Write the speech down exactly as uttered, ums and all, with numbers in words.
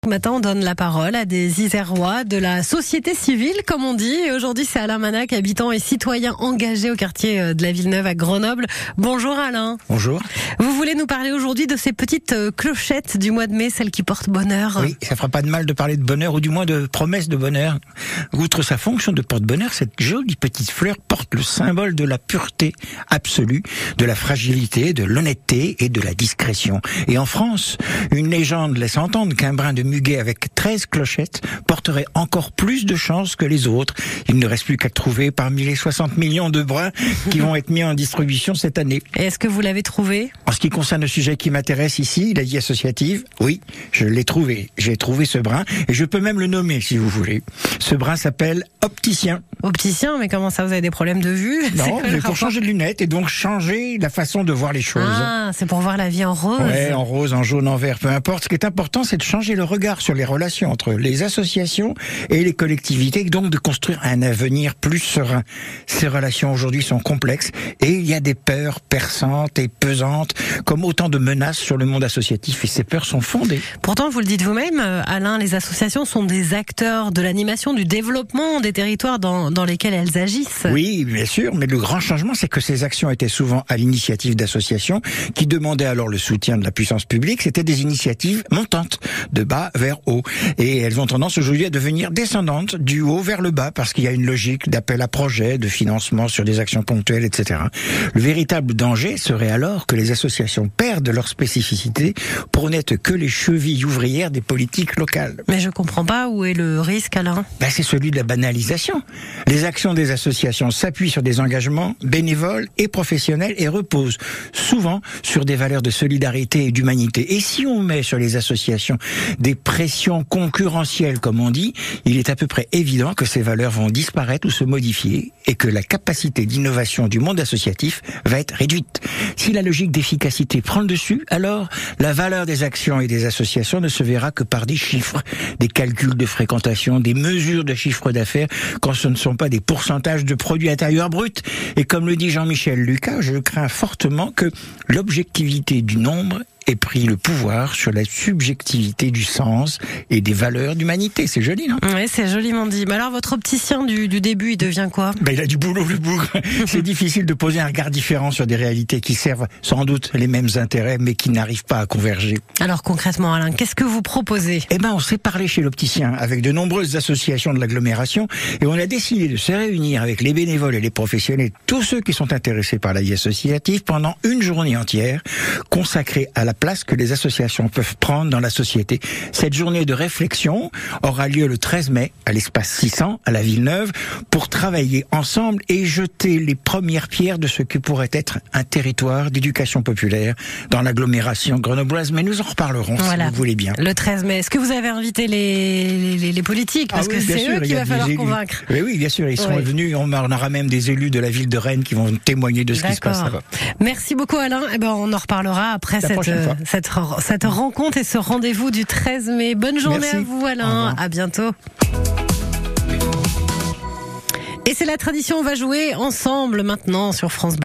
Ce matin, on donne la parole à des Isérois de la société civile, comme on dit. Et aujourd'hui, c'est Alain Manac, habitant et citoyen engagé au quartier de la Villeneuve à Grenoble. Bonjour Alain. Bonjour. Vous voulez nous parler aujourd'hui de ces petites clochettes du mois de mai, celles qui portent bonheur. Oui, ça fera pas de mal de parler de bonheur, ou du moins de promesse de bonheur. Outre sa fonction de porte-bonheur, cette jolie petite fleur porte le symbole de la pureté absolue, de la fragilité, de l'honnêteté et de la discrétion. Et en France, une légende laisse entendre qu'un brin de muguet avec treize clochettes porterait encore plus de chance que les autres. Il ne reste plus qu'à trouver parmi les soixante millions de brins qui vont être mis en distribution cette année. Et est-ce que vous l'avez trouvé? En ce qui concerne le sujet qui m'intéresse ici, la vie associative, oui, je l'ai trouvé. J'ai trouvé ce brin et je peux même le nommer si vous voulez. Ce brin s'appelle opticien. Opticien, mais comment ça, vous avez des problèmes de vue? Non, mais pour changer de lunettes et donc changer la façon de voir les choses. Ah, c'est pour voir la vie en rose. Ouais, en rose, en jaune, en vert, peu importe. Ce qui est important, c'est de changer le regard sur les relations entre les associations et les collectivités, donc de construire un avenir plus serein. Ces relations aujourd'hui sont complexes et il y a des peurs perçantes et pesantes, comme autant de menaces sur le monde associatif, et ces peurs sont fondées. Pourtant, vous le dites vous-même, Alain, les associations sont des acteurs de l'animation, du développement des territoires dans, dans lesquels elles agissent. Oui, bien sûr, mais le grand changement, c'est que ces actions étaient souvent à l'initiative d'associations qui demandaient alors le soutien de la puissance publique. C'était des initiatives montantes, de bas vers haut. Et elles ont tendance aujourd'hui à devenir descendantes, du haut vers le bas, parce qu'il y a une logique d'appel à projet, de financement sur des actions ponctuelles, et cetera. Le véritable danger serait alors que les associations perdent leur spécificité pour n'être que les chevilles ouvrières des politiques locales. Mais je comprends pas où est le risque, Alain. Ben, c'est celui de la banalisation. Les actions des associations s'appuient sur des engagements bénévoles et professionnels et reposent souvent sur des valeurs de solidarité et d'humanité. Et si on met sur les associations des pressions concurrentielles, comme on dit, il est à peu près évident que ces valeurs vont disparaître ou se modifier et que la capacité d'innovation du monde associatif va être réduite. Si la logique d'efficacité prend le dessus, alors la valeur des actions et des associations ne se verra que par des chiffres, des calculs de fréquentation, des mesures de chiffre d'affaires, quand ce ne sont pas des pourcentages de produits intérieurs bruts. Et comme le dit Jean-Michel Lucas, je crains fortement que l'objectivité du nombre ait pris le pouvoir sur la subjectivité du sens et des valeurs d'humanité. C'est joli, non? Oui, c'est joliment dit. Mais alors, votre opticien du, du début, il devient quoi? Ben, il a du boulot, le bougre. C'est difficile de poser un regard différent sur des réalités qui servent sans doute les mêmes intérêts, mais qui n'arrivent pas à converger. Alors, concrètement, Alain, qu'est-ce que vous proposez? Eh ben, on s'est parlé chez l'opticien avec de nombreuses associations de l'agglomération et on a décidé de se réunir avec les bénévoles et les professionnels, tous ceux qui sont intéressés par la vie associative, pendant une journée entière consacrée à la place que les associations peuvent prendre dans la société. Cette journée de réflexion aura lieu le treize mai à l'espace six cents à la Villeneuve pour travailler ensemble et jeter les premières pierres de ce que pourrait être un territoire d'éducation populaire dans l'agglomération grenobloise. Mais nous en reparlerons, voilà, si vous voulez bien. Le treize mai. Est-ce que vous avez invité les, les, les politiques? Parce ah oui, que c'est sûr, eux qu'il va falloir élus. convaincre. Oui, oui, bien sûr. Ils sont oui. venus. On aura même des élus de la ville de Rennes qui vont témoigner de ce qui se passe là-bas. Merci beaucoup, Alain. Eh ben, on en reparlera après cette, euh, cette, cette rencontre et ce rendez-vous du treize mai. Bonne journée Merci. à vous, Alain. À bientôt. Et c'est la tradition. On va jouer ensemble maintenant sur France Bleu.